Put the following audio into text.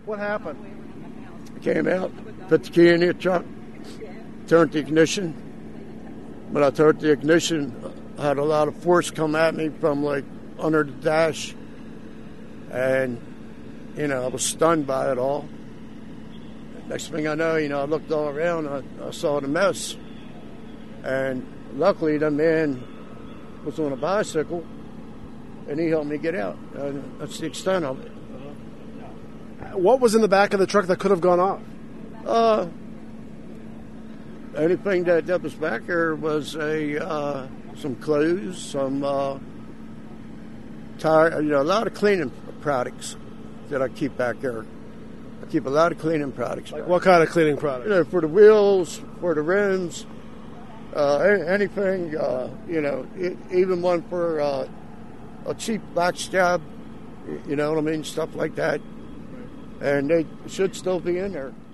What happened? I came out, put the key in the truck, turned the ignition. When I turned the ignition, I had a lot of force come at me from like under the dash. And, I was stunned by it all. Next thing I know, I looked all around, I saw the mess. And luckily, the man was on a bicycle, and he helped me get out. And that's the extent of it. What was in the back of the truck that could have gone off? Anything that was back there was some clothes, some tire, a lot of cleaning products that I keep back there. I keep a lot of cleaning products. Like what kind of cleaning products? For the wheels, for the rims, anything, even one for a cheap latch job, you know what I mean, stuff like that. And they should still be in there.